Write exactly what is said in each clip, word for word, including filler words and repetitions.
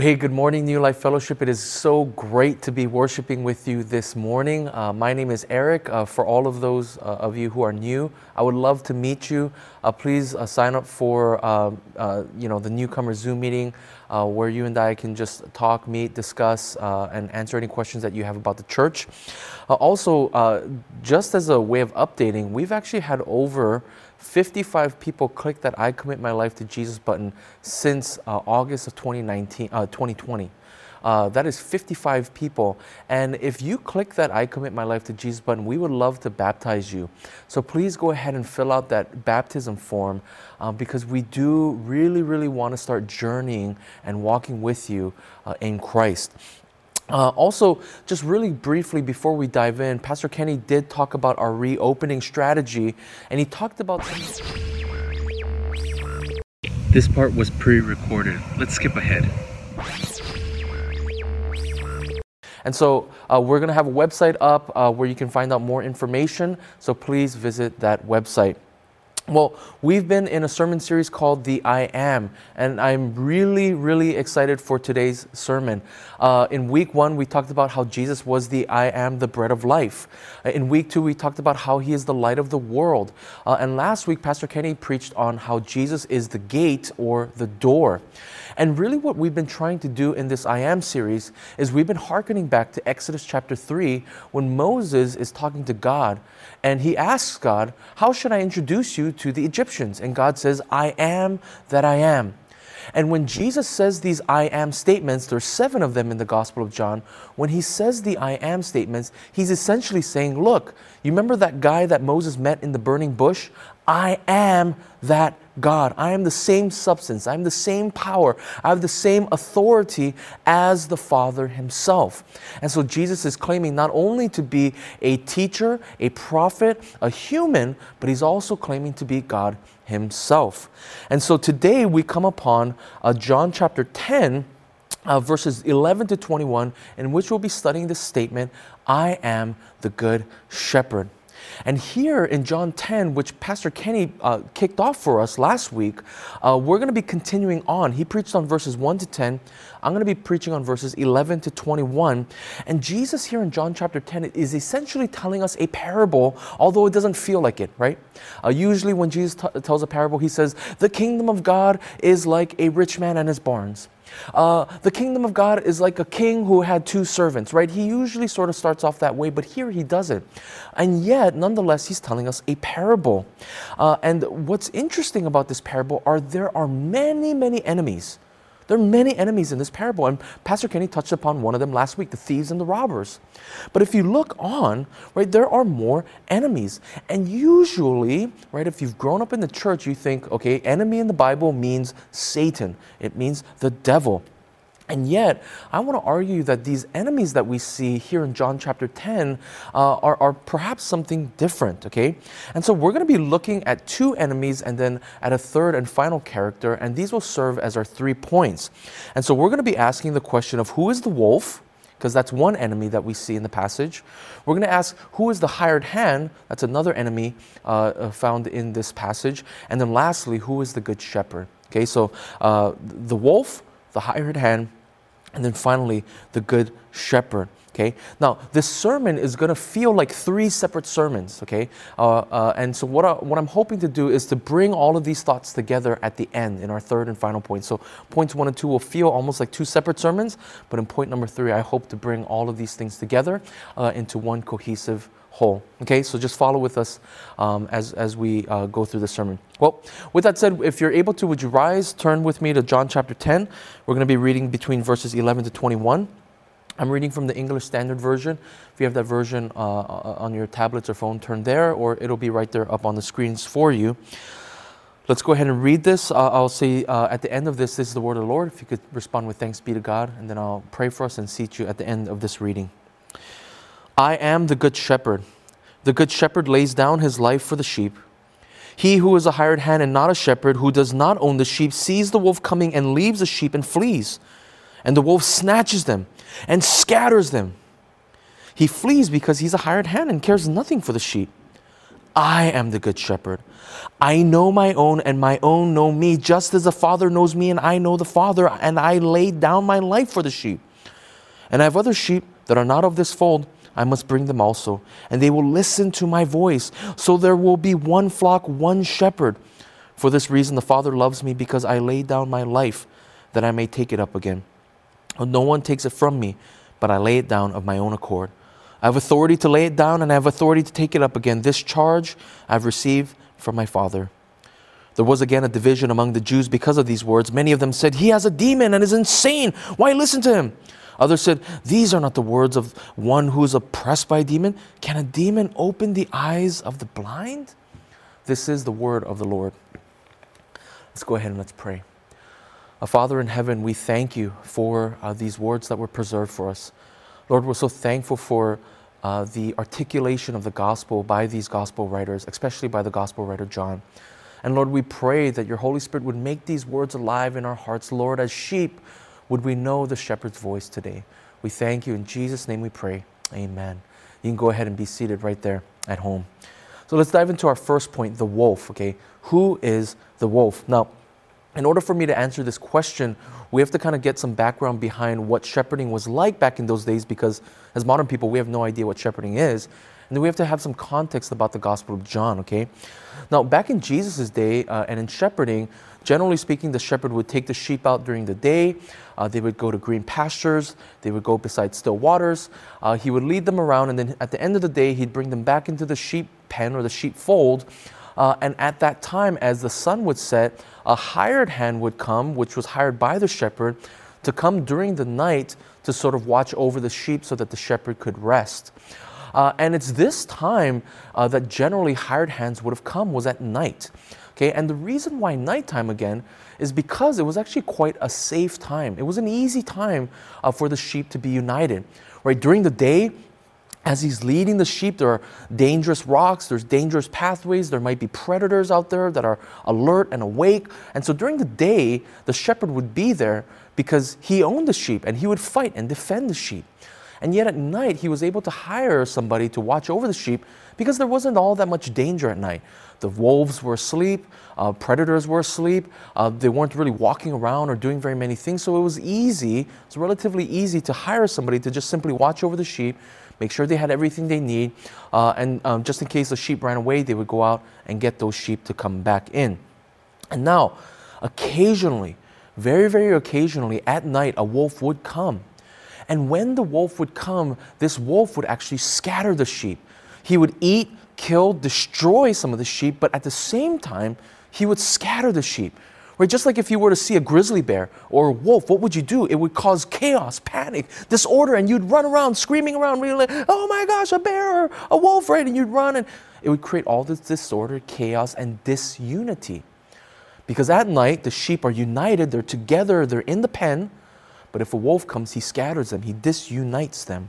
hey, good morning, New Life Fellowship. It is so great to be worshiping with you this morning. Uh, my name is Eric. Uh, for all of those uh, of you who are new, I would love to meet you. Uh, please uh, sign up for uh, uh, you know the newcomer Zoom meeting uh, where you and I can just talk, meet, discuss, uh, and answer any questions that you have about the church. Uh, also, uh, just as a way of updating, we've actually had over fifty-five people click that I commit my life to Jesus button since uh, August of twenty nineteen, uh, twenty twenty. Uh, that is fifty-five people. And if you click that I commit my life to Jesus button, we would love to baptize you. So please go ahead and fill out that baptism form uh, because we do really, really want to start journeying and walking with you uh, in Christ. Uh, also, just really briefly before we dive in, Pastor Kenny did talk about our reopening strategy, and he talked about... This part was pre-recorded. Let's skip ahead. And so uh, we're going to have a website up uh, where you can find out more information, so please visit that website. Well, we've been in a sermon series called The I Am, and I'm really, really excited for today's sermon. Uh, in week one, we talked about how Jesus was the I Am, the bread of life. Uh, in week two, we talked about how he is the light of the world. Uh, and last week, Pastor Kenny preached on how Jesus is the gate or the door. And really what we've been trying to do in this I Am series is we've been hearkening back to Exodus chapter three when Moses is talking to God and he asks God, how should I introduce you to the Egyptians? And God says, I am that I am. And when Jesus says these I am statements, there's seven of them in the Gospel of John. When he says the I am statements, he's essentially saying, look, you remember that guy that Moses met in the burning bush? I am that God. I am the same substance. I am the same power. I have the same authority as the Father himself. And so Jesus is claiming not only to be a teacher, a prophet, a human, but he's also claiming to be God himself. And so today we come upon uh, John chapter ten, uh, verses eleven to twenty-one, in which we'll be studying this statement, I am the good shepherd. And here in John ten, which Pastor Kenny uh, kicked off for us last week, uh, we're going to be continuing on. He preached on verses one to ten. I'm going to be preaching on verses eleven to twenty-one. And Jesus here in John chapter ten is essentially telling us a parable, although it doesn't feel like it, right? Uh, usually when Jesus t- tells a parable, he says, the kingdom of God is like a rich man and his barns. Uh, the kingdom of God is like a king who had two servants, right? He usually sort of starts off that way, but here he doesn't. And yet, nonetheless, he's telling us a parable. Uh, and what's interesting about this parable are there are many, many enemies. There are many enemies in this parable, and Pastor Kenny touched upon one of them last week, the thieves and the robbers. But if you look on, right, there are more enemies. And usually, right, if you've grown up in the church, you think, okay, enemy in the Bible means Satan. It means the devil. And yet, I want to argue that these enemies that we see here in John chapter ten uh, are, are perhaps something different, okay? And so we're going to be looking at two enemies and then at a third and final character, and these will serve as our three points. And so we're going to be asking the question of who is the wolf, because that's one enemy that we see in the passage. We're going to ask who is the hired hand, that's another enemy uh, found in this passage. And then lastly, who is the good shepherd? Okay, so uh, the wolf, the hired hand, and then finally, the good shepherd. Okay. Now, this sermon is going to feel like three separate sermons. Okay. Uh, uh, and so what, I, what I'm hoping to do is to bring all of these thoughts together at the end in our third and final point. So points one and two will feel almost like two separate sermons, but in point number three, I hope to bring all of these things together uh, into one cohesive whole. Okay, so just follow with us um, as, as we uh, go through the sermon. Well, with that said, if you're able to, would you rise, turn with me to John chapter ten. We're going to be reading between verses eleven to twenty-one. I'm reading from the English Standard Version. If you have that version uh, on your tablets or phone, turn there, or it'll be right there up on the screens for you. Let's go ahead and read this. Uh, I'll say uh, at the end of this, this is the word of the Lord. If you could respond with thanks be to God, and then I'll pray for us and seat you at the end of this reading. I am the good shepherd. The good shepherd lays down his life for the sheep. He who is a hired hand and not a shepherd, who does not own the sheep, sees the wolf coming and leaves the sheep and flees. And the wolf snatches them and scatters them. He flees because he's a hired hand and cares nothing for the sheep. I am the good shepherd. I know my own, and my own know me, just as the Father knows me, and I know the Father, and I lay down my life for the sheep. And I have other sheep that are not of this fold. I must bring them also, and they will listen to my voice. So there will be one flock, one shepherd. For this reason the Father loves me, because I lay down my life, that I may take it up again. No one takes it from me, but I lay it down of my own accord. I have authority to lay it down, and I have authority to take it up again. This charge I have received from my Father. There was again a division among the Jews because of these words. Many of them said, he has a demon and is insane. Why listen to him? Others said, these are not the words of one who is oppressed by a demon. Can a demon open the eyes of the blind? This is the word of the Lord. Let's go ahead and let's pray. Uh, Father in heaven, we thank you for uh, these words that were preserved for us. Lord, we're so thankful for uh, the articulation of the gospel by these gospel writers, especially by the gospel writer John. And Lord, we pray that your Holy Spirit would make these words alive in our hearts. Lord, as sheep, would we know the shepherd's voice today? We thank you. In Jesus' name we pray. Amen. You can go ahead and be seated right there at home. So let's dive into our first point, the wolf, okay? Who is the wolf? Now, in order for me to answer this question, we have to kind of get some background behind what shepherding was like back in those days, because as modern people, we have no idea what shepherding is. And then we have to have some context about the Gospel of John, okay? Now, back in Jesus' day uh, and in shepherding, generally speaking, the shepherd would take the sheep out during the day. Uh, they would go to green pastures. They would go beside still waters. Uh, he would lead them around, and then at the end of the day, he'd bring them back into the sheep pen or the sheep fold. Uh, and at that time, as the sun would set, a hired hand would come, which was hired by the shepherd, to come during the night to sort of watch over the sheep so that the shepherd could rest. Uh, and it's this time uh, that generally hired hands would have come, was at night. Okay, and the reason why nighttime again is because it was actually quite a safe time. It was an easy time uh, for the sheep to be united. Right, during the day, as he's leading the sheep, there are dangerous rocks, there's dangerous pathways, there might be predators out there that are alert and awake. And so during the day, the shepherd would be there because he owned the sheep and he would fight and defend the sheep. And yet at night, he was able to hire somebody to watch over the sheep because there wasn't all that much danger at night. The wolves were asleep, uh, predators were asleep, uh, they weren't really walking around or doing very many things. So it was easy, it was relatively easy to hire somebody to just simply watch over the sheep, make sure they had everything they need, uh, and um, just in case the sheep ran away, they would go out and get those sheep to come back in. And now, occasionally, very, very occasionally, at night, a wolf would come. And when the wolf would come, this wolf would actually scatter the sheep. He would eat, kill, destroy some of the sheep, but at the same time, he would scatter the sheep. Right? Just like if you were to see a grizzly bear or a wolf, what would you do? It would cause chaos, panic, disorder, and you'd run around screaming around, really like, oh my gosh, a bear or a wolf, right? And you'd run, and it would create all this disorder, chaos, and disunity. Because at night, the sheep are united, they're together, they're in the pen, but if a wolf comes, he scatters them, he disunites them.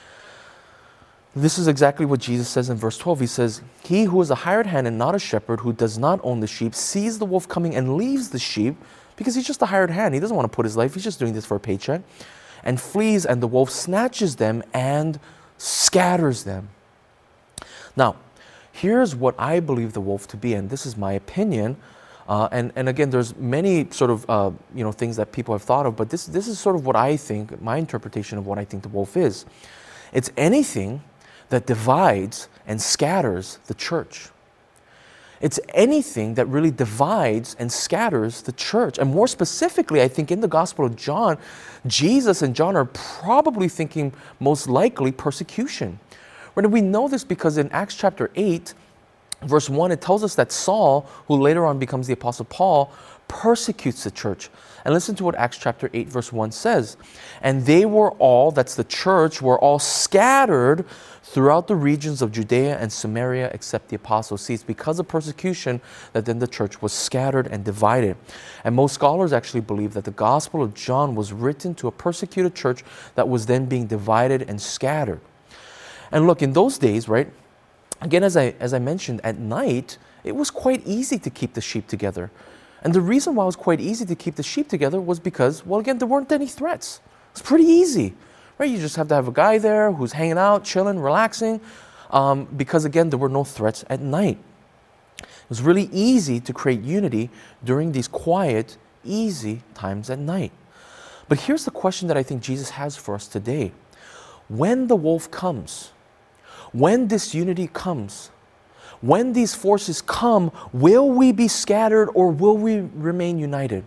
This is exactly what Jesus says in verse twelve. He says, he who is a hired hand and not a shepherd, who does not own the sheep, sees the wolf coming and leaves the sheep, because he's just a hired hand. He doesn't want to put his life, he's just doing this for a paycheck, and flees, and the wolf snatches them and scatters them. Now, here's what I believe the wolf to be, and this is my opinion. Uh, and, and again, there's many sort of uh, you know things that people have thought of, but this, this is sort of what I think, my interpretation of what I think the wolf is. It's anything that divides and scatters the church. It's anything that really divides and scatters the church. And more specifically, I think in the Gospel of John, Jesus and John are probably thinking most likely persecution. Right? And we know this because in Acts chapter eight, verse one, it tells us that Saul, who later on becomes the Apostle Paul, persecutes the church. And listen to what Acts chapter eight, verse one says. And they were all, that's the church, were all scattered throughout the regions of Judea and Samaria except the apostles. See, it's because of persecution that then the church was scattered and divided. And most scholars actually believe that the Gospel of John was written to a persecuted church that was then being divided and scattered. And look, in those days, right, again, as I, as I mentioned, at night, it was quite easy to keep the sheep together. And the reason why it was quite easy to keep the sheep together was because, well, again, there weren't any threats. It's pretty easy, right? You just have to have a guy there who's hanging out, chilling, relaxing. um, because again, there were no threats at night. It was really easy to create unity during these quiet, easy times at night. But here's the question that I think Jesus has for us today. When the wolf comes, when disunity comes, when these forces come, will we be scattered or will we remain united?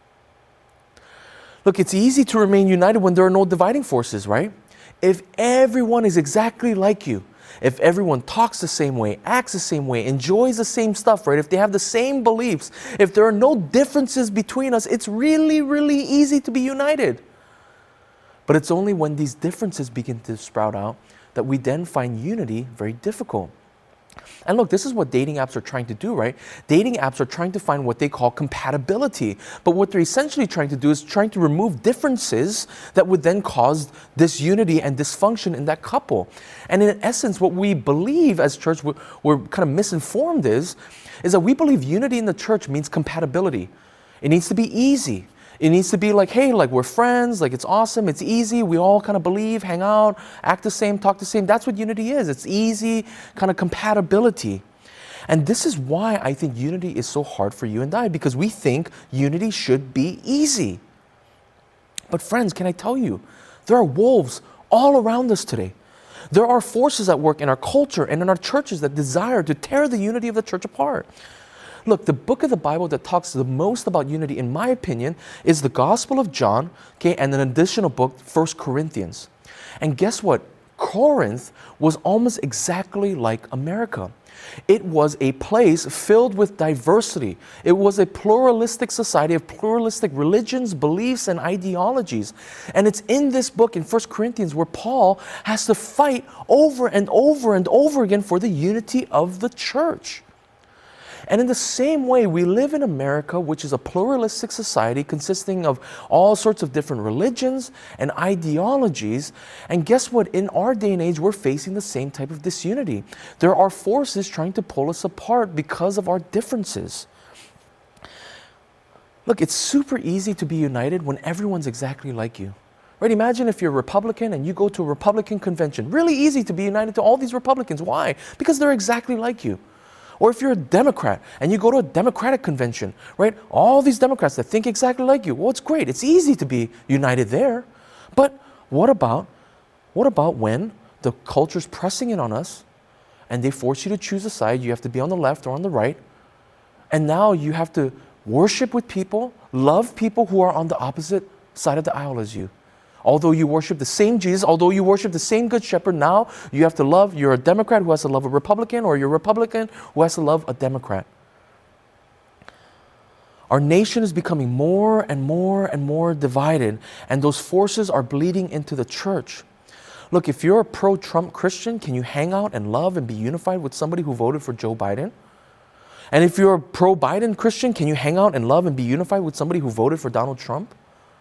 Look, it's easy to remain united when there are no dividing forces, right? If everyone is exactly like you, if everyone talks the same way, acts the same way, enjoys the same stuff, right? If they have the same beliefs, if there are no differences between us, it's really, really easy to be united. But it's only when these differences begin to sprout out that we then find unity very difficult. And look, this is what dating apps are trying to do, right? Dating apps are trying to find what they call compatibility. But what they're essentially trying to do is trying to remove differences that would then cause disunity and dysfunction in that couple. And in essence, what we believe as church, we're, we're kind of misinformed is, is that we believe unity in the church means compatibility. It needs to be easy. It needs to be like, hey, like we're friends, like it's awesome, it's easy, we all kind of believe, hang out, act the same, talk the same. That's what unity is. It's easy kind of compatibility. And this is why I think unity is so hard for you and I, because we think unity should be easy. But friends, can I tell you, there are wolves all around us today. There are forces at work in our culture and in our churches that desire to tear the unity of the church apart. Look, the book of the Bible that talks the most about unity, in my opinion, is the Gospel of John, okay, and an additional book, First Corinthians. And guess what? Corinth was almost exactly like America. It was a place filled with diversity. It was a pluralistic society of pluralistic religions, beliefs, and ideologies. And it's in this book, in First Corinthians, where Paul has to fight over and over and over again for the unity of the church. And in the same way, we live in America, which is a pluralistic society consisting of all sorts of different religions and ideologies. And guess what? In our day and age, we're facing the same type of disunity. There are forces trying to pull us apart because of our differences. Look, it's super easy to be united when everyone's exactly like you. Right? Imagine if you're a Republican and you go to a Republican convention. Really easy to be united to all these Republicans. Why? Because they're exactly like you. Or if you're a Democrat and you go to a Democratic convention, right? All these Democrats that think exactly like you. Well, it's great. It's easy to be united there. But what about, what about when the culture's pressing in on us and they force you to choose a side? You have to be on the left or on the right. And now you have to worship with people, love people who are on the opposite side of the aisle as you. Although you worship the same Jesus, although you worship the same Good Shepherd, now you have to love, you're a Democrat who has to love a Republican, or you're a Republican who has to love a Democrat. Our nation is becoming more and more and more divided, and those forces are bleeding into the church. Look, if you're a pro-Trump Christian, can you hang out and love and be unified with somebody who voted for Joe Biden? And if you're a pro-Biden Christian, can you hang out and love and be unified with somebody who voted for Donald Trump?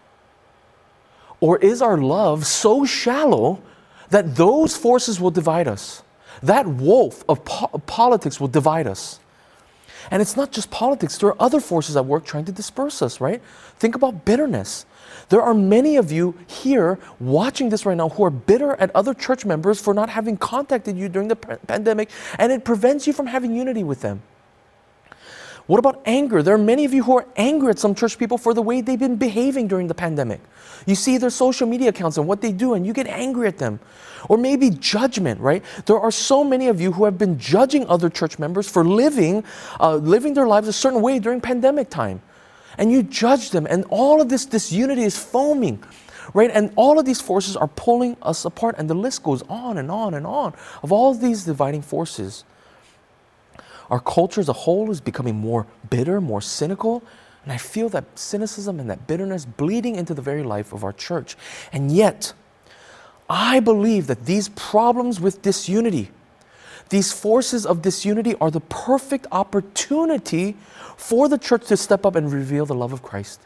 Or is our love so shallow that those forces will divide us? That wolf of po- politics will divide us. And it's not just politics. There are other forces at work trying to disperse us, right? Think about bitterness. There are many of you here watching this right now who are bitter at other church members for not having contacted you during the p- pandemic, and it prevents you from having unity with them. What about anger? There are many of you who are angry at some church people for the way they've been behaving during the pandemic. You see their social media accounts and what they do, and you get angry at them. Or maybe judgment, right? There are so many of you who have been judging other church members for living, uh, living their lives a certain way during pandemic time. And you judge them, and all of this disunity is foaming, right? And all of these forces are pulling us apart, and the list goes on and on and on of all of these dividing forces. Our culture as a whole is becoming more bitter, more cynical, and I feel that cynicism and that bitterness bleeding into the very life of our church. And yet, I believe that these problems with disunity, these forces of disunity are the perfect opportunity for the church to step up and reveal the love of Christ.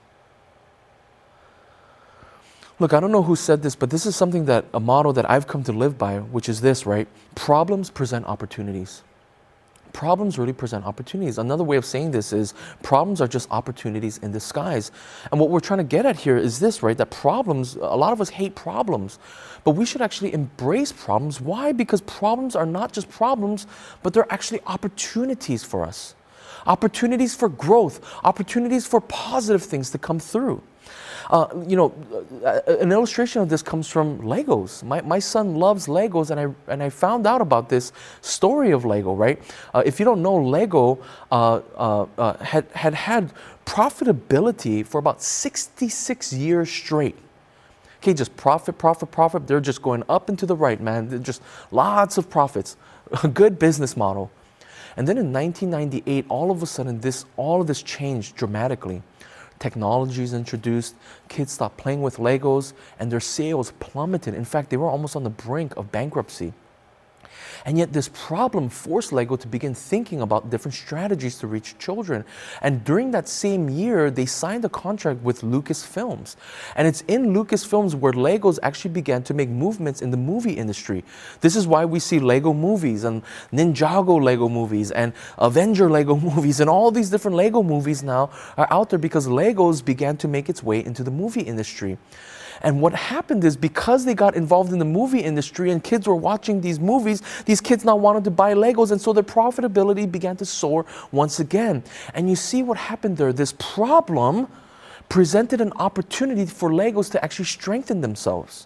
Look, I don't know who said this, but this is something that, a motto that I've come to live by, which is this, right? Problems present opportunities. problems really present opportunities. Another way of saying this is problems are just opportunities in disguise. And what we're trying to get at here is this, right? That problems, a lot of us hate problems, but we should actually embrace problems. Why? Because problems are not just problems, but they're actually opportunities for us. Opportunities for growth, opportunities for positive things to come through. Uh, you know, an illustration of this comes from Legos. My, my son loves Legos, and I, and I found out about this story of Lego, right? Uh, if you don't know, Lego uh, uh, uh, had, had had profitability for about sixty-six years straight. Okay, just profit, profit, profit. They're just going up and to the right, man. They're just lots of profits. A good business model. And then in nineteen ninety-eight, all of a sudden, this all of this changed dramatically. Technology is introduced, kids stopped playing with Legos, and their sales plummeted. In fact, they were almost on the brink of bankruptcy. And yet this problem forced Lego to begin thinking about different strategies to reach children. And during that same year, they signed a contract with Lucasfilms. And it's in Lucasfilms where Legos actually began to make movements in the movie industry. This is why we see Lego movies and Ninjago Lego movies and Avenger Lego movies, and all these different Lego movies now are out there because Legos began to make its way into the movie industry. And what happened is, because they got involved in the movie industry and kids were watching these movies, these kids now wanted to buy Legos, and so their profitability began to soar once again. And you see what happened there. This problem presented an opportunity for Legos to actually strengthen themselves.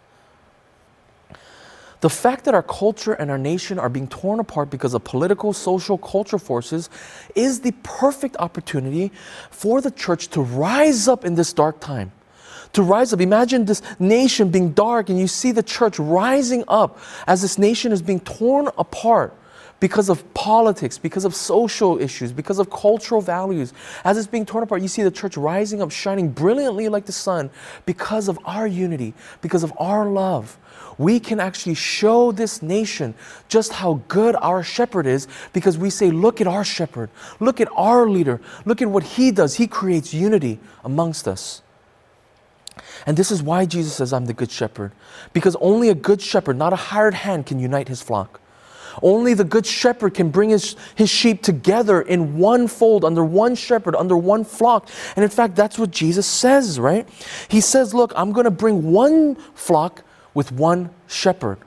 The fact that our culture and our nation are being torn apart because of political, social, cultural forces is the perfect opportunity for the church to rise up in this dark time. To rise up. Imagine this nation being dark, and you see the church rising up as this nation is being torn apart because of politics, because of social issues, because of cultural values. As it's being torn apart, you see the church rising up, shining brilliantly like the sun because of our unity, because of our love. We can actually show this nation just how good our shepherd is, because we say, look at our shepherd, look at our leader, look at what he does. He creates unity amongst us. And this is why Jesus says, I'm the good shepherd. Because only a good shepherd, not a hired hand, can unite his flock. Only the good shepherd can bring his, his sheep together in one fold, under one shepherd, under one flock. And in fact, that's what Jesus says, right? He says, look, I'm going to bring one flock with one shepherd.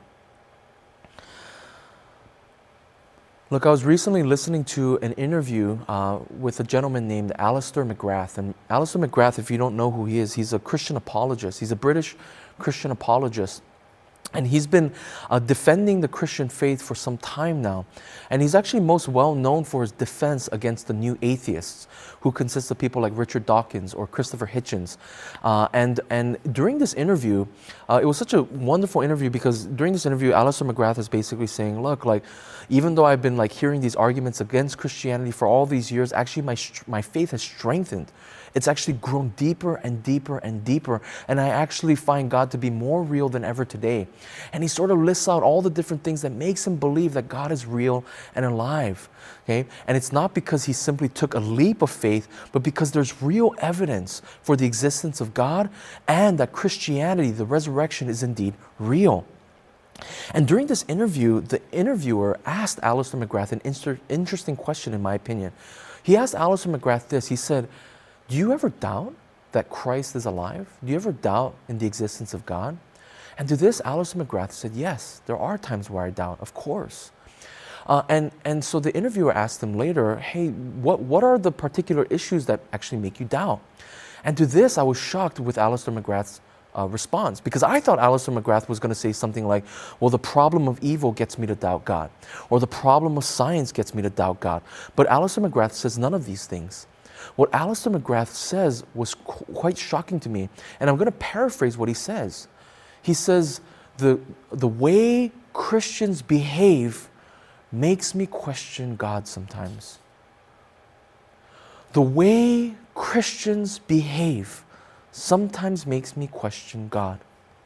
Look, I was recently listening to an interview uh, with a gentleman named Alistair McGrath. And Alistair McGrath, if you don't know who he is, he's a Christian apologist. He's a British Christian apologist. And he's been uh, defending the Christian faith for some time now. And he's actually most well known for his defense against the new atheists, who consists of people like Richard Dawkins or Christopher Hitchens. Uh, and, and during this interview, uh, it was such a wonderful interview, because during this interview, Alistair McGrath is basically saying, look, like, even though I've been like hearing these arguments against Christianity for all these years, actually my, my faith has strengthened. It's actually grown deeper and deeper and deeper. And I actually find God to be more real than ever today. And he sort of lists out all the different things that makes him believe that God is real and alive. Okay? And it's not because he simply took a leap of faith, but because there's real evidence for the existence of God, and that Christianity, the resurrection, is indeed real. And during this interview, the interviewer asked Alistair McGrath an inter- interesting question, in my opinion. He asked Alistair McGrath this. He said, do you ever doubt that Christ is alive? Do you ever doubt in the existence of God? And to this, Alistair McGrath said, yes, there are times where I doubt, of course. Uh, and, and so the interviewer asked him later, hey, what, what are the particular issues that actually make you doubt? And to this, I was shocked with Alistair McGrath's uh, response, because I thought Alistair McGrath was going to say something like, well, the problem of evil gets me to doubt God, or the problem of science gets me to doubt God. But Alistair McGrath says none of these things. What Alistair McGrath says was qu- quite shocking to me, and I'm going to paraphrase what he says. He says, the, the way Christians behave makes me question God sometimes. The way Christians behave sometimes makes me question God.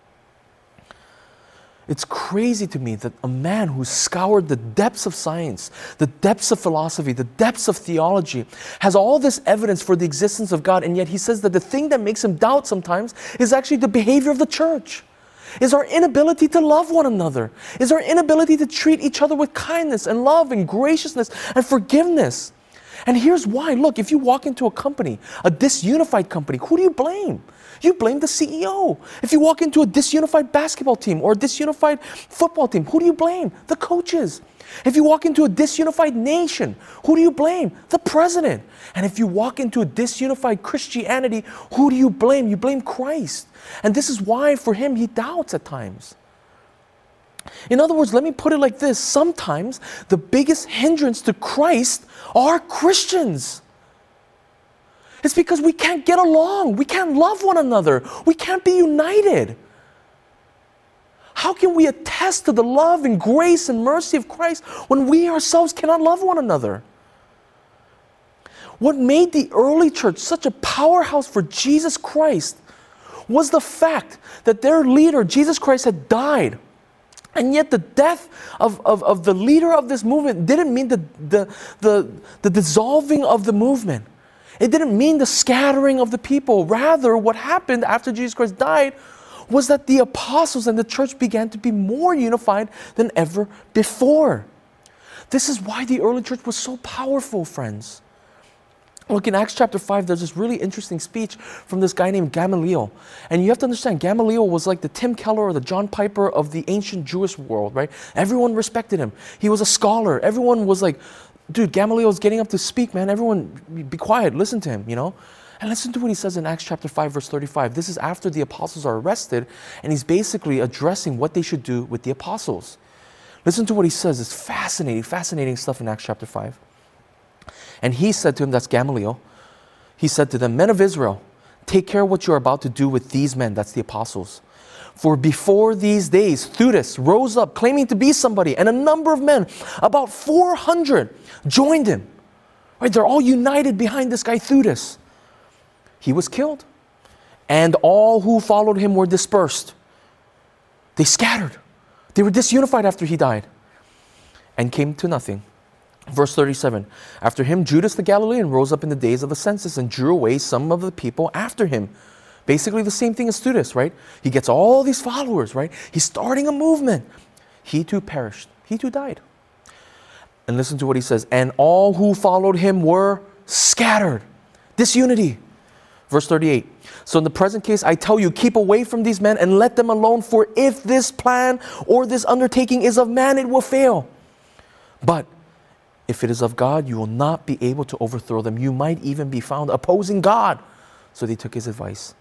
It's crazy to me that a man who scoured the depths of science, the depths of philosophy, the depths of theology, has all this evidence for the existence of God, and yet he says that the thing that makes him doubt sometimes is actually the behavior of the church. is our inability to love one another, is our inability to treat each other with kindness and love and graciousness and forgiveness. And here's why. Look, if you walk into a company, a disunified company, who do you blame? You blame the C E O. If you walk into a disunified basketball team or a disunified football team, who do you blame? The coaches. If you walk into a disunified nation, who do you blame? The president. And if you walk into a disunified Christianity, who do you blame? You blame Christ. And this is why for him he doubts at times. In other words, let me put it like this. Sometimes the biggest hindrance to Christ are Christians. It's because we can't get along. We can't love one another. We can't be united. How can we attest to the love and grace and mercy of Christ when we ourselves cannot love one another? What made the early church such a powerhouse for Jesus Christ was the fact that their leader, Jesus Christ, had died. And yet the death of, of, of the leader of this movement didn't mean the, the, the, the dissolving of the movement. It didn't mean the scattering of the people. Rather, what happened after Jesus Christ died was that the apostles and the church began to be more unified than ever before. This is why the early church was so powerful, friends. Look, in Acts chapter five, there's this really interesting speech from this guy named Gamaliel. And you have to understand, Gamaliel was like the Tim Keller or the John Piper of the ancient Jewish world, right? Everyone respected him. He was a scholar. Everyone was like, dude, Gamaliel's getting up to speak, man. Everyone be quiet, listen to him, you know? And listen to what he says in Acts chapter five, verse thirty-five. This is after the apostles are arrested, and he's basically addressing what they should do with the apostles. Listen to what he says. It's fascinating, fascinating stuff in Acts chapter five. And he said to him, that's Gamaliel, he said to them, men of Israel, take care what you are about to do with these men, that's the apostles. For before these days, Theudas rose up claiming to be somebody, and a number of men, about four hundred, joined him. Right? They're all united behind this guy Theudas. He was killed, and all who followed him were dispersed. They scattered. They were disunified after he died and came to nothing. Verse thirty-seven, after him, Judas the Galilean rose up in the days of the census and drew away some of the people after him. Basically the same thing as Theudas, right? He gets all these followers, right? He's starting a movement. He too perished. He too died. And listen to what he says. And all who followed him were scattered. Disunity. Verse thirty-eight. So in the present case, I tell you, keep away from these men and let them alone. For if this plan or this undertaking is of man, it will fail. But if it is of God, you will not be able to overthrow them. You might even be found opposing God. So they took his advice.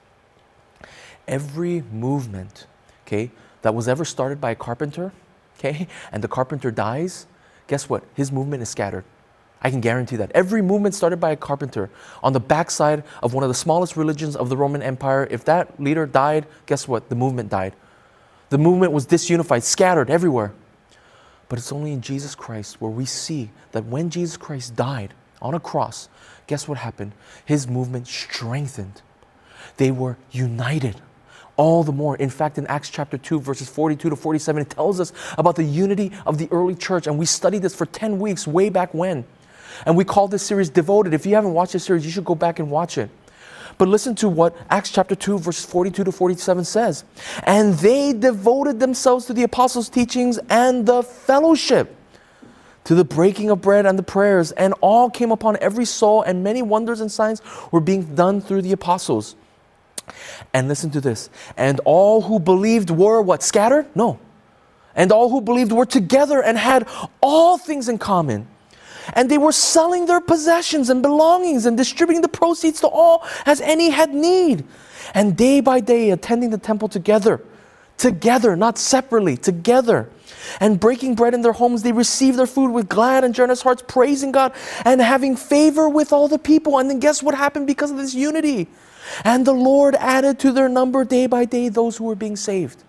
Every movement, okay, that was ever started by a carpenter, okay, and the carpenter dies, guess what? His movement is scattered. I can guarantee that. Every movement started by a carpenter on the backside of one of the smallest religions of the Roman Empire, if that leader died, guess what? The movement died. The movement was disunified, scattered everywhere. But it's only in Jesus Christ where we see that when Jesus Christ died on a cross, guess what happened? His movement strengthened. They were united all the more. In fact, in Acts chapter two, verses forty-two to forty-seven, it tells us about the unity of the early church. And we studied this for ten weeks way back when. And we called this series Devoted. If you haven't watched this series, you should go back and watch it. But listen to what Acts chapter two, verses forty-two to forty-seven says. And they devoted themselves to the apostles' teachings and the fellowship, to the breaking of bread and the prayers. And all came upon every soul, and many wonders and signs were being done through the apostles. And listen to this. And all who believed were what? Scattered? No. And all who believed were together and had all things in common. And they were selling their possessions and belongings and distributing the proceeds to all as any had need. And day by day attending the temple together. Together, not separately, together. And breaking bread in their homes, they received their food with glad and generous hearts, praising God and having favor with all the people. And then guess what happened because of this unity? And the Lord added to their number day by day those who were being saved.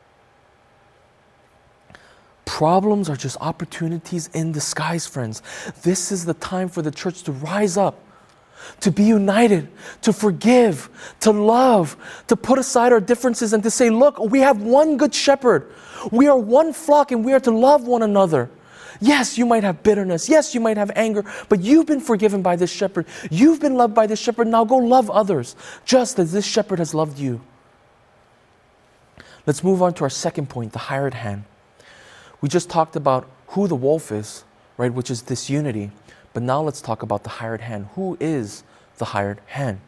Problems are just opportunities in disguise, friends. This is the time for the church to rise up, to be united, to forgive, to love, to put aside our differences and to say, look, we have one good shepherd. We are one flock and we are to love one another. Yes, you might have bitterness. Yes, you might have anger, but you've been forgiven by this shepherd. You've been loved by this shepherd. Now go love others, just as this shepherd has loved you. Let's move on to our second point, the hired hand. We just talked about who the wolf is, right, which is disunity. But now let's talk about the hired hand. Who is the hired hand?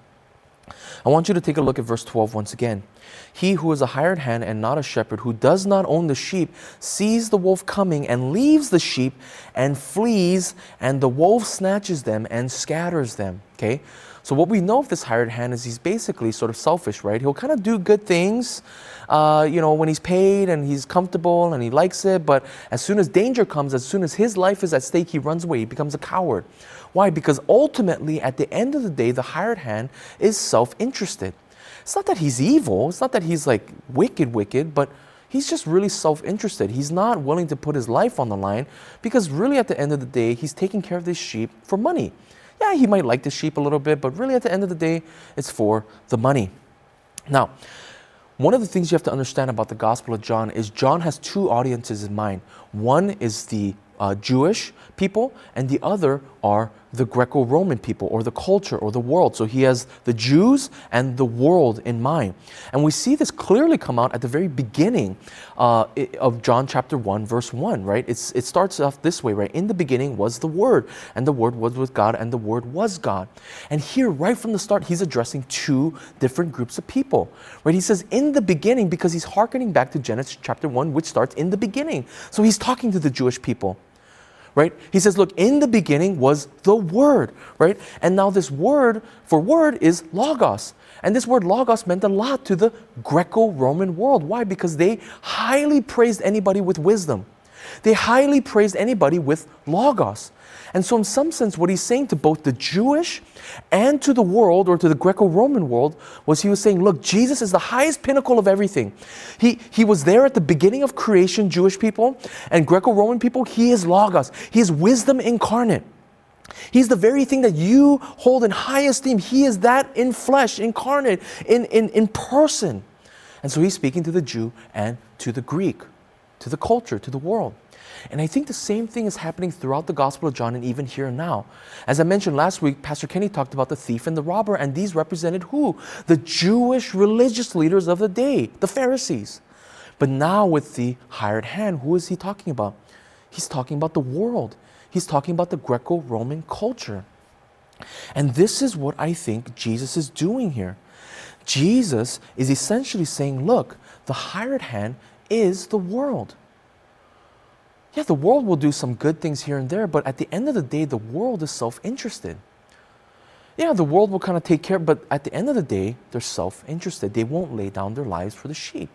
I want you to take a look at verse twelve once again. He who is a hired hand and not a shepherd, who does not own the sheep, sees the wolf coming and leaves the sheep and flees, and the wolf snatches them and scatters them. Okay? So what we know of this hired hand is he's basically sort of selfish, right? He'll kind of do good things, uh, you know, when he's paid and he's comfortable and he likes it. But as soon as danger comes, as soon as his life is at stake, he runs away. He becomes a coward. Why? Because ultimately, at the end of the day, the hired hand is self-interested. It's not that he's evil. It's not that he's like wicked, wicked, but he's just really self-interested. He's not willing to put his life on the line because really at the end of the day, he's taking care of this sheep for money. Yeah, he might like the sheep a little bit, but really at the end of the day, it's for the money. Now, one of the things you have to understand about the Gospel of John is John has two audiences in mind. One is the uh, Jewish people, and the other are the Greco-Roman people, or the culture, or the world. So he has the Jews and the world in mind. And we see this clearly come out at the very beginning uh, of John chapter one, verse one, right? It's, it starts off this way, right? In the beginning was the Word, and the Word was with God, and the Word was God. And here, right from the start, he's addressing two different groups of people, right? He says, in the beginning, because he's hearkening back to Genesis chapter one, which starts in the beginning. So he's talking to the Jewish people. Right? He says, look, in the beginning was the Word, right? And now this word for word is logos. And this word logos meant a lot to the Greco-Roman world. Why? Because they highly praised anybody with wisdom. They highly praised anybody with logos. And so in some sense, what he's saying to both the Jewish and to the world, or to the Greco-Roman world, was he was saying, look, Jesus is the highest pinnacle of everything. He, he was there at the beginning of creation, Jewish people, and Greco-Roman people. He is logos. He is wisdom incarnate. He's the very thing that you hold in high esteem. He is that in flesh, incarnate, in, in, in person. And so he's speaking to the Jew and to the Greek, to the culture, to the world. And I think the same thing is happening throughout the Gospel of John and even here and now. As I mentioned last week, Pastor Kenny talked about the thief and the robber, and these represented who? The Jewish religious leaders of the day, the Pharisees. But now with the hired hand, who is he talking about? He's talking about the world. He's talking about the Greco-Roman culture. And this is what I think Jesus is doing here. Jesus is essentially saying, look, the hired hand is the world. Yeah, the world will do some good things here and there, but at the end of the day, the world is self-interested. Yeah, the world will kind of take care, but at the end of the day, they're self-interested. They won't lay down their lives for the sheep.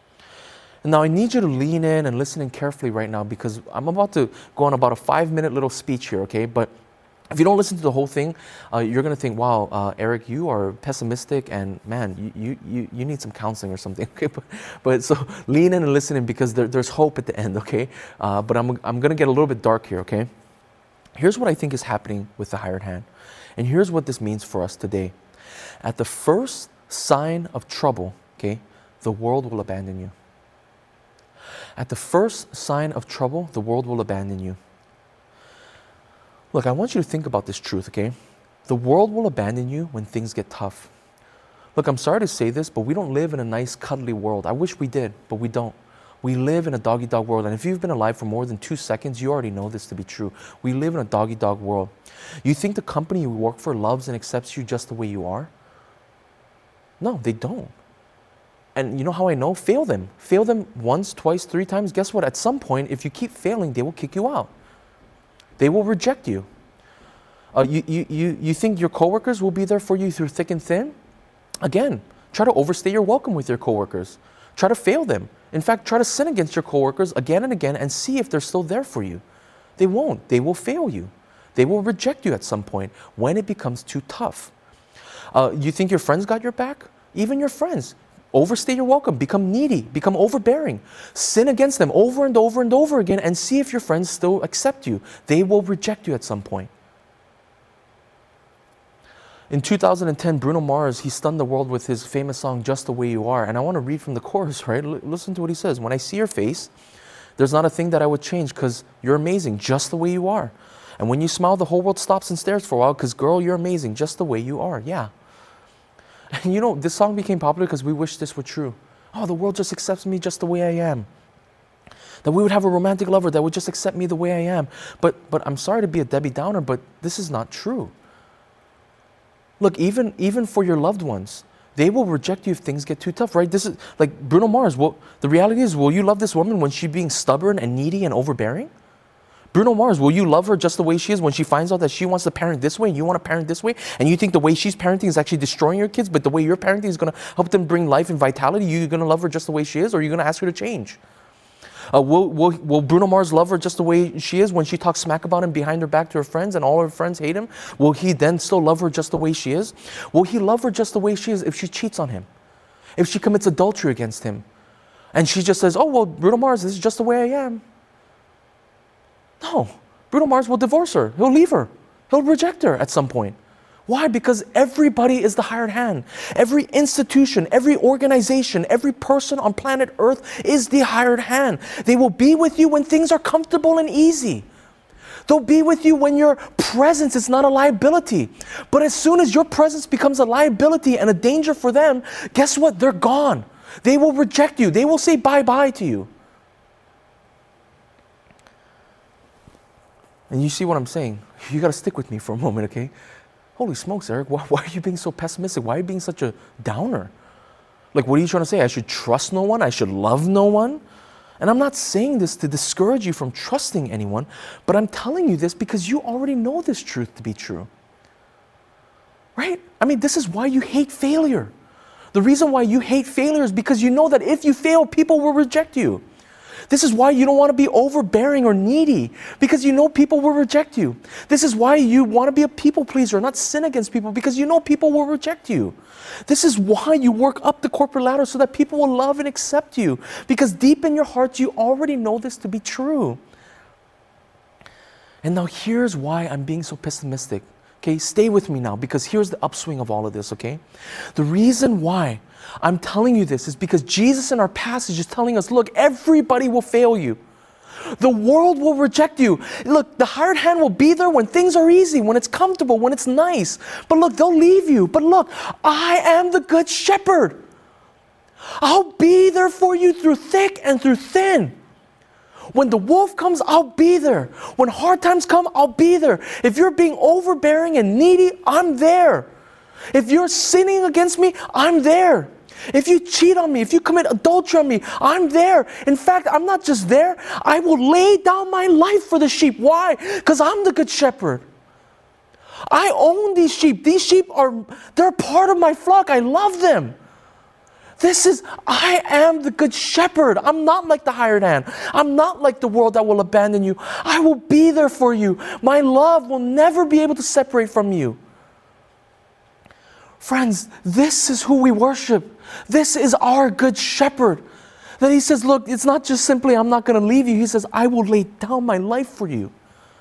And now I need you to lean in and listen in carefully right now, because I'm about to go on about a five-minute little speech here, okay? But if you don't listen to the whole thing, uh, you're going to think, wow, uh, Eric, you are pessimistic, and man, you, you, you need some counseling or something. Okay, but, but so lean in and listen in, because there, there's hope at the end, okay? Uh, but I'm, I'm going to get a little bit dark here, okay? Here's what I think is happening with the hired hand. And here's what this means for us today. At the first sign of trouble, okay, the world will abandon you. At the first sign of trouble, the world will abandon you. Look, I want you to think about this truth, okay? The world will abandon you when things get tough. Look, I'm sorry to say this, but we don't live in a nice, cuddly world. I wish we did, but we don't. We live in a dog-eat-dog world. And if you've been alive for more than two seconds, you already know this to be true. We live in a dog-eat-dog world. You think the company you work for loves and accepts you just the way you are? No, they don't. And you know how I know? Fail them. Fail them once, twice, three times. Guess what? At some point, if you keep failing, they will kick you out. They will reject you. Uh, you, you, you. You think your coworkers will be there for you through thick and thin? Again, try to overstay your welcome with your coworkers. Try to fail them. In fact, try to sin against your coworkers again and again and see if they're still there for you. They won't. They will fail you. They will reject you at some point when it becomes too tough. Uh, you think your friends got your back? Even your friends. Overstay your welcome, become needy, become overbearing. Sin against them over and over and over again and see if your friends still accept you. They will reject you at some point. In two thousand ten, Bruno Mars, he stunned the world with his famous song, Just the Way You Are. And I want to read from the chorus, right? L- listen to what he says. When I see your face, there's not a thing that I would change, because you're amazing just the way you are. And when you smile, the whole world stops and stares for a while, because girl, you're amazing just the way you are. Yeah. And you know, this song became popular because we wish this were true. Oh, the world just accepts me just the way I am. That we would have a romantic lover that would just accept me the way I am. But, but I'm sorry to be a Debbie Downer, but this is not true. Look, even, even for your loved ones, they will reject you if things get too tough, right? This is like Bruno Mars. Well, the reality is, will you love this woman when she's being stubborn and needy and overbearing? Bruno Mars, will you love her just the way she is when she finds out that she wants to parent this way and you want to parent this way, and you think the way she's parenting is actually destroying your kids, but the way you're parenting is going to help them bring life and vitality? You're going to love her just the way she is, or you're going to ask her to change? Uh, will, will, will Bruno Mars love her just the way she is when she talks smack about him behind her back to her friends and all her friends hate him? Will he then still love her just the way she is? Will he love her just the way she is if she cheats on him? If she commits adultery against him? And she just says, oh, well, Bruno Mars, this is just the way I am. No. Bruno Mars will divorce her. He'll leave her. He'll reject her at some point. Why? Because everybody is the hired hand. Every institution, every organization, every person on planet Earth is the hired hand. They will be with you when things are comfortable and easy. They'll be with you when your presence is not a liability. But as soon as your presence becomes a liability and a danger for them, guess what? They're gone. They will reject you. They will say bye-bye to you. And you see what I'm saying? You got to stick with me for a moment, okay? Holy smokes, Eric, why, why are you being so pessimistic? Why are you being such a downer? Like, what are you trying to say? I should trust no one? I should love no one? And I'm not saying this to discourage you from trusting anyone, but I'm telling you this because you already know this truth to be true. Right? I mean, this is why you hate failure. The reason why you hate failure is because you know that if you fail, people will reject you. This is why you don't want to be overbearing or needy, because you know people will reject you. This is why you want to be a people pleaser, not sin against people, because you know people will reject you. This is why you work up the corporate ladder so that people will love and accept you, because deep in your heart you already know this to be true. And now here's why I'm being so pessimistic. Okay, stay with me now, because here's the upswing of all of this, okay? The reason why I'm telling you this is because Jesus in our passage is telling us, look, everybody will fail you. The world will reject you. Look, the hired hand will be there when things are easy, when it's comfortable, when it's nice. But look, they'll leave you. But look, I am the good shepherd. I'll be there for you through thick and through thin. When the wolf comes, I'll be there. When hard times come, I'll be there. If you're being overbearing and needy, I'm there. If you're sinning against me, I'm there. If you cheat on me, if you commit adultery on me, I'm there. In fact, I'm not just there. I will lay down my life for the sheep. Why? Because I'm the good shepherd. I own these sheep. These sheep are, they're part of my flock. I love them. This is, I am the good shepherd. I'm not like the hired hand. I'm not like the world that will abandon you. I will be there for you. My love will never be able to separate from you. Friends, this is who we worship. This is our good shepherd. That he says, look, it's not just simply, I'm not going to leave you. He says, I will lay down my life for you.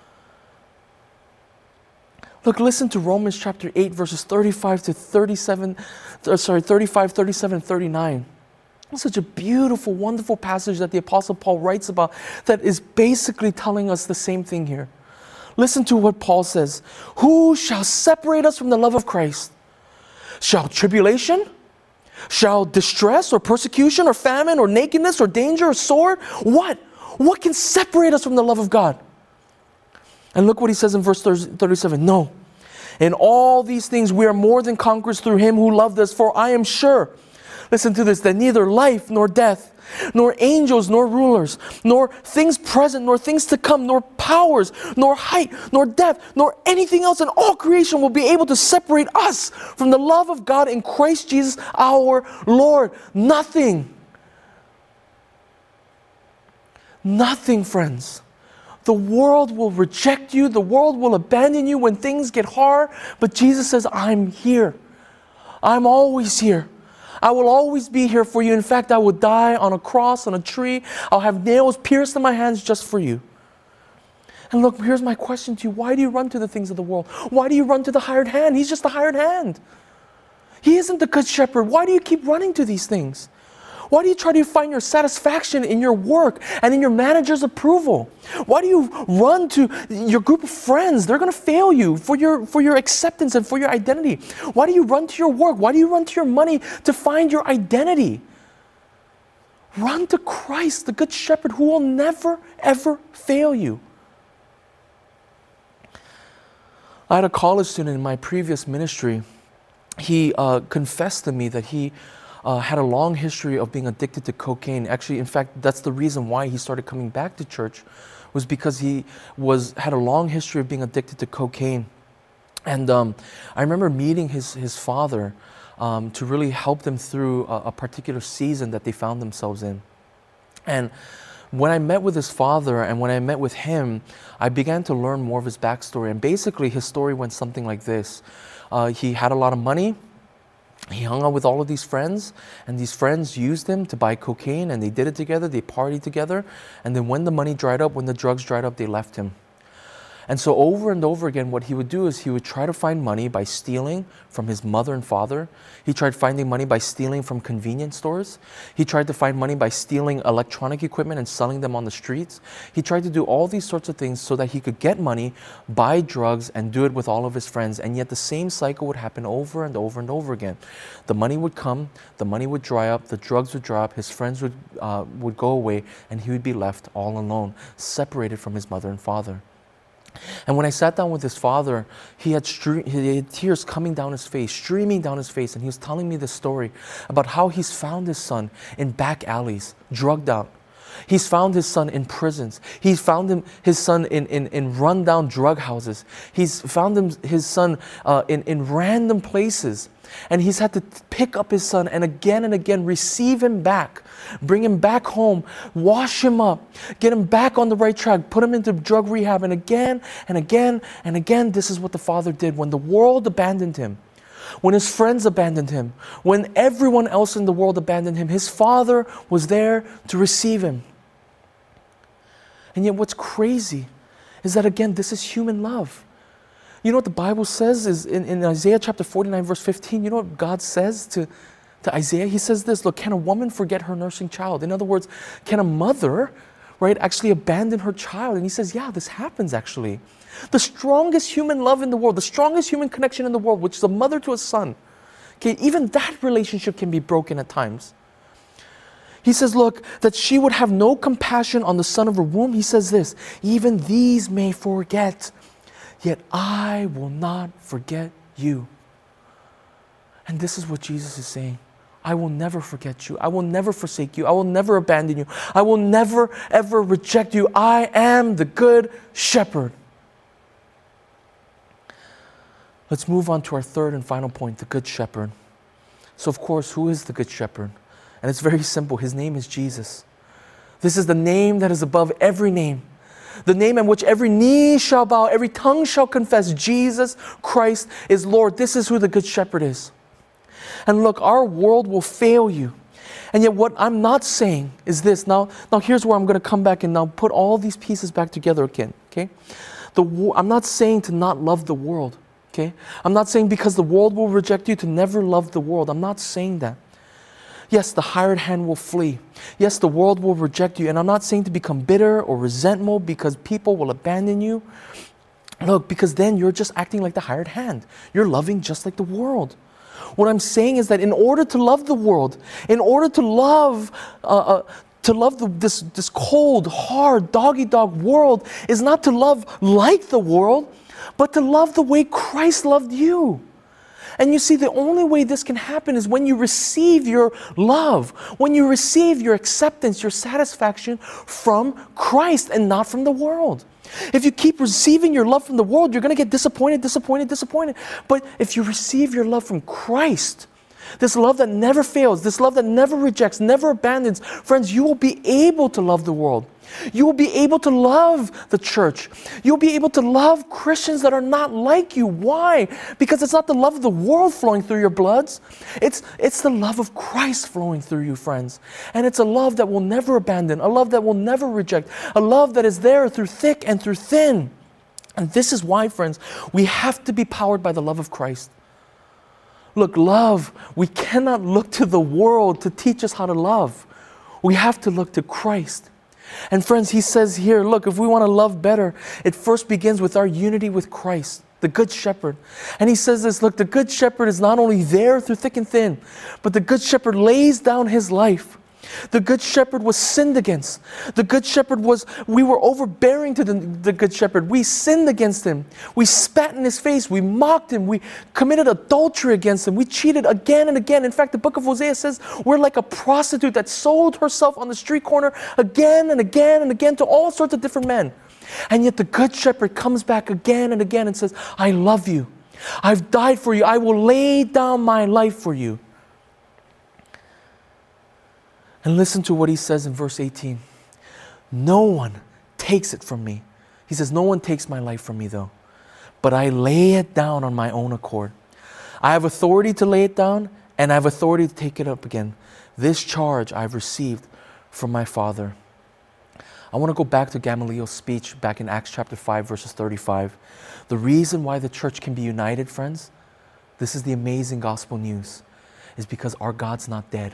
Look, listen to Romans chapter eight, verses thirty-five to thirty-seven, sorry, thirty-five, thirty-seven, thirty-nine. It's such a beautiful, wonderful passage that the Apostle Paul writes about that is basically telling us the same thing here. Listen to what Paul says. Who shall separate us from the love of Christ? Shall tribulation? Shall distress or persecution or famine or nakedness or danger or sword? What? What can separate us from the love of God? And look what he says in verse thirty-seven. No. In all these things we are more than conquerors through him who loved us. For I am sure, listen to this, that neither life nor death, nor angels nor rulers, nor things present, nor things to come, nor powers, nor height, nor depth, nor anything else in all creation will be able to separate us from the love of God in Christ Jesus our Lord. Nothing. Nothing, friends. The world will reject you. The world will abandon you when things get hard. But Jesus says, I'm here. I'm always here. I will always be here for you. In fact, I will die on a cross, on a tree. I'll have nails pierced in my hands just for you. And look, here's my question to you. Why do you run to the things of the world? Why do you run to the hired hand? He's just the hired hand. He isn't the good shepherd. Why do you keep running to these things? Why do you try to find your satisfaction in your work and in your manager's approval? Why do you run to your group of friends? They're going to fail you for your, for your acceptance and for your identity. Why do you run to your work? Why do you run to your money to find your identity? Run to Christ, the Good Shepherd, who will never, ever fail you. I had a college student in my previous ministry. He uh, confessed to me that he uh, had a long history of being addicted to cocaine. Actually, in fact, that's the reason why he started coming back to church, was because he was had a long history of being addicted to cocaine. And um, I remember meeting his, his father um, to really help them through a, a particular season that they found themselves in. And when I met with his father and when I met with him, I began to learn more of his backstory. And basically, his story went something like this. Uh, he had a lot of money. He hung out with all of these friends, and these friends used him to buy cocaine, and they did it together, they partied together, and then when the money dried up, when the drugs dried up, they left him. And so over and over again, what he would do is he would try to find money by stealing from his mother and father. He tried finding money by stealing from convenience stores. He tried to find money by stealing electronic equipment and selling them on the streets. He tried to do all these sorts of things so that he could get money, buy drugs, and do it with all of his friends. And yet the same cycle would happen over and over and over again. The money would come, the money would dry up, the drugs would dry up, his friends would, uh, would go away, and he would be left all alone, separated from his mother and father. And when I sat down with his father, he had, stre- he had tears coming down his face, streaming down his face, and he was telling me this story about how he's found his son in back alleys, drugged out. He's found his son in prisons. He's found him, his son in, in, in run-down drug houses. He's found him, his son uh, in, in random places. And he's had to pick up his son and again and again receive him back, bring him back home, wash him up, get him back on the right track, put him into drug rehab. And again and again and again, this is what the father did. When the world abandoned him, when his friends abandoned him, when everyone else in the world abandoned him, his father was there to receive him. And yet what's crazy is that, again, this is human love. You know what the Bible says is in, in Isaiah chapter forty-nine, verse fifteen, you know what God says to, to Isaiah? He says this, look, can a woman forget her nursing child? In other words, can a mother, right, actually abandon her child? And he says, yeah, this happens actually. The strongest human love in the world, the strongest human connection in the world, which is a mother to a son, okay, even that relationship can be broken at times. He says, look, that she would have no compassion on the son of her womb. He says this, even these may forget, yet I will not forget you. And this is what Jesus is saying. I will never forget you. I will never forsake you. I will never abandon you. I will never, ever reject you. I am the good shepherd. Let's move on to our third and final point, the good shepherd. So of course, who is the good shepherd? And it's very simple. His name is Jesus. This is the name that is above every name. The name in which every knee shall bow, every tongue shall confess Jesus Christ is Lord. This is who the Good Shepherd is. And look, our world will fail you. And yet what I'm not saying is this. Now, now here's where I'm going to come back and now put all these pieces back together again. Okay? The, I'm not saying to not love the world. Okay? I'm not saying because the world will reject you to never love the world. I'm not saying that. Yes, the hired hand will flee. Yes, the world will reject you. And I'm not saying to become bitter or resentful because people will abandon you. Look, because then you're just acting like the hired hand. You're loving just like the world. What I'm saying is that in order to love the world, in order to love, uh, uh, to love the, this, this cold, hard, dog-eat-dog world is not to love like the world, but to love the way Christ loved you. And you see, the only way this can happen is when you receive your love, when you receive your acceptance, your satisfaction from Christ and not from the world. If you keep receiving your love from the world, you're going to get disappointed, disappointed, disappointed. But if you receive your love from Christ, this love that never fails, this love that never rejects, never abandons, friends, you will be able to love the world. You will be able to love the church. You'll be able to love Christians that are not like you. Why? Because it's not the love of the world flowing through your bloods. It's, it's the love of Christ flowing through you, friends. And it's a love that will never abandon, a love that will never reject, a love that is there through thick and through thin. And this is why, friends, we have to be powered by the love of Christ. Look, love, we cannot look to the world to teach us how to love. We have to look to Christ. And friends, he says here, look, if we want to love better, it first begins with our unity with Christ, the Good Shepherd. And he says this, look, the Good Shepherd is not only there through thick and thin, but the Good Shepherd lays down his life. The Good Shepherd was sinned against. The Good Shepherd was, we were overbearing to the, the Good Shepherd. We sinned against him. We spat in his face. We mocked him. We committed adultery against him. We cheated again and again. In fact, the book of Hosea says we're like a prostitute that sold herself on the street corner again and again and again to all sorts of different men. And yet the Good Shepherd comes back again and again and says, I love you. I've died for you. I will lay down my life for you. And listen to what he says in verse eighteen. No one takes it from me. He says, no one takes my life from me though, but I lay it down on my own accord. I have authority to lay it down and I have authority to take it up again. This charge I've received from my Father. I want to go back to Gamaliel's speech back in Acts chapter five, verses thirty-five. The reason why the church can be united, friends, this is the amazing gospel news, is because our God's not dead.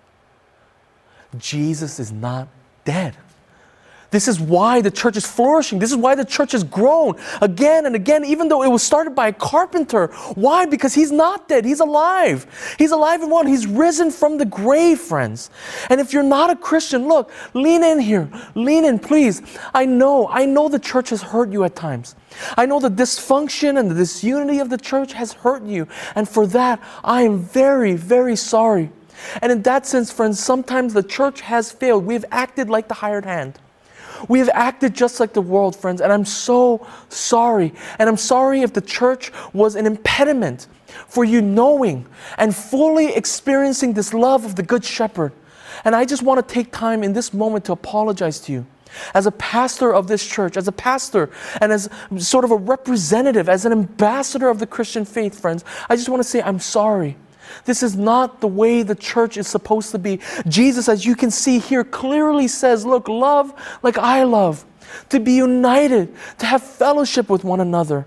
Jesus is not dead. This is why the church is flourishing. This is why the church has grown again and again, even though it was started by a carpenter. Why? Because he's not dead. He's alive. He's alive and well. He's risen from the grave, friends. And if you're not a Christian, look, lean in here. Lean in, please. I know, I know the church has hurt you at times. I know the dysfunction and the disunity of the church has hurt you. And for that, I am very, very sorry. And in that sense, friends, sometimes the church has failed. We've acted like the hired hand. We have acted just like the world, friends, and I'm so sorry. And I'm sorry if the church was an impediment for you knowing and fully experiencing this love of the Good Shepherd. And I just want to take time in this moment to apologize to you. As a pastor of this church, as a pastor, and as sort of a representative, as an ambassador of the Christian faith, friends, I just want to say I'm sorry. This is not the way the church is supposed to be. Jesus, as you can see here, clearly says, look, love like I love, to be united, to have fellowship with one another.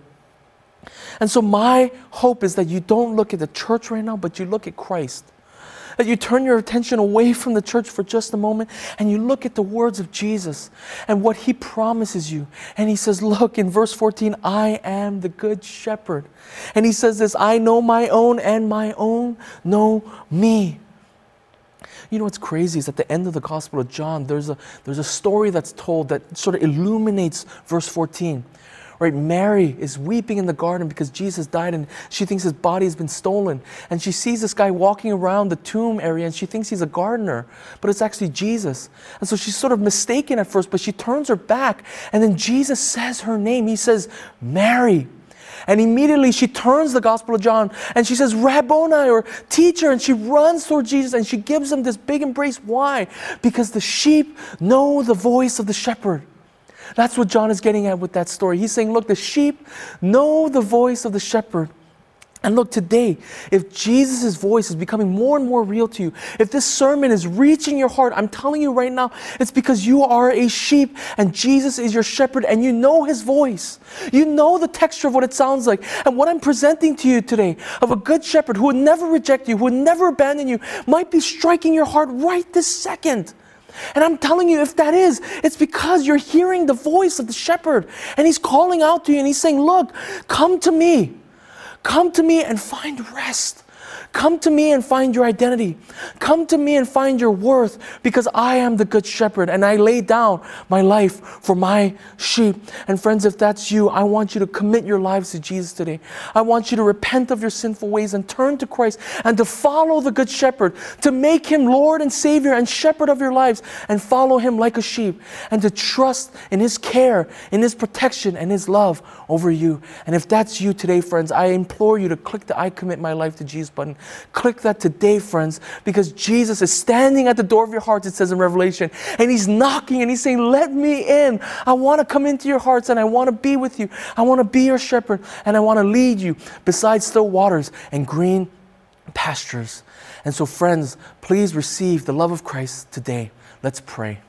And so my hope is that you don't look at the church right now, but you look at Christ. That you turn your attention away from the church for just a moment and you look at the words of Jesus and what He promises you. And He says, look, in verse fourteen, I am the Good Shepherd. And He says this, I know my own and my own know me. You know what's crazy is at the end of the Gospel of John, there's a, there's a story that's told that sort of illuminates verse fourteen. Right, Mary is weeping in the garden because Jesus died and she thinks His body has been stolen. And she sees this guy walking around the tomb area and she thinks he's a gardener, but it's actually Jesus. And so she's sort of mistaken at first, but she turns her back and then Jesus says her name. He says, Mary. And immediately she turns the Gospel of John and she says, Rabboni, or teacher, and she runs toward Jesus and she gives him this big embrace. Why? Because the sheep know the voice of the shepherd. That's what John is getting at with that story. He's saying, look, the sheep know the voice of the shepherd. And look, today, if Jesus' voice is becoming more and more real to you, if this sermon is reaching your heart, I'm telling you right now, it's because you are a sheep and Jesus is your shepherd and you know His voice. You know the texture of what it sounds like. And what I'm presenting to you today of a good shepherd who would never reject you, who would never abandon you, might be striking your heart right this second. And I'm telling you, if that is, it's because you're hearing the voice of the shepherd and He's calling out to you and He's saying, look, come to me. Come to me and find rest. Come to me and find your identity. Come to me and find your worth because I am the Good Shepherd and I lay down my life for my sheep. And friends, if that's you, I want you to commit your lives to Jesus today. I want you to repent of your sinful ways and turn to Christ and to follow the Good Shepherd, to make Him Lord and Savior and Shepherd of your lives and follow Him like a sheep and to trust in His care, in His protection and His love over you. And if that's you today, friends, I implore you to click the I commit my life to Jesus button. Click that today, friends, because Jesus is standing at the door of your hearts, it says in Revelation, and He's knocking and He's saying, let me in. I want to come into your hearts and I want to be with you. I want to be your shepherd and I want to lead you beside still waters and green pastures. And so, friends, please receive the love of Christ today. Let's pray.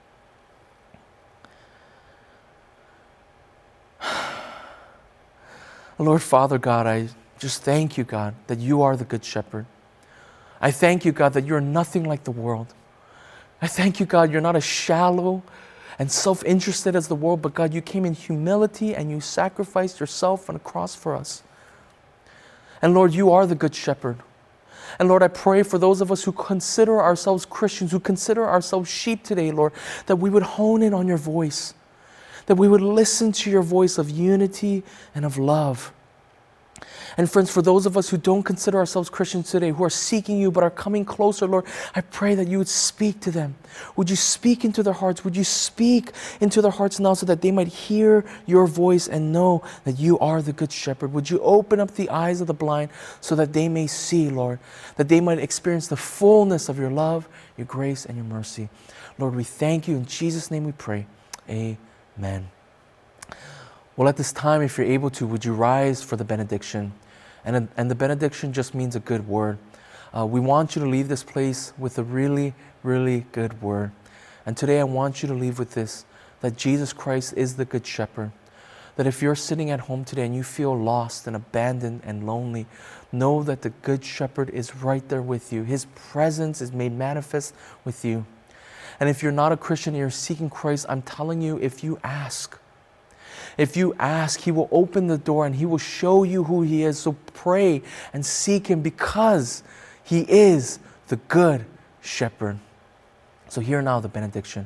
Lord Father God, I just thank you, God, that you are the Good Shepherd. I thank you, God, that you're nothing like the world. I thank you, God, you're not as shallow and self-interested as the world, but God, you came in humility and you sacrificed yourself on a cross for us. And Lord, you are the Good Shepherd. And Lord, I pray for those of us who consider ourselves Christians, who consider ourselves sheep today, Lord, that we would hone in on your voice, that we would listen to your voice of unity and of love. And friends, for those of us who don't consider ourselves Christians today, who are seeking you but are coming closer, Lord, I pray that you would speak to them. Would you speak into their hearts? Would you speak into their hearts now so that they might hear your voice and know that you are the Good Shepherd? Would you open up the eyes of the blind so that they may see, Lord, that they might experience the fullness of your love, your grace, and your mercy. Lord, we thank you. In Jesus' name we pray. Amen. Well, at this time, if you're able to, would you rise for the benediction? And, and the benediction just means a good word. Uh, we want you to leave this place with a really, really good word. And today I want you to leave with this, that Jesus Christ is the Good Shepherd. That if you're sitting at home today and you feel lost and abandoned and lonely, know that the Good Shepherd is right there with you. His presence is made manifest with you. And if you're not a Christian and you're seeking Christ, I'm telling you, if you ask, If you ask, He will open the door and He will show you who He is. So pray and seek Him because He is the Good Shepherd. So hear now the benediction.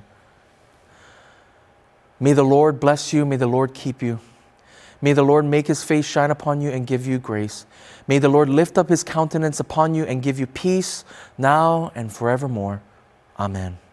May the Lord bless you. May the Lord keep you. May the Lord make His face shine upon you and give you grace. May the Lord lift up His countenance upon you and give you peace now and forevermore. Amen.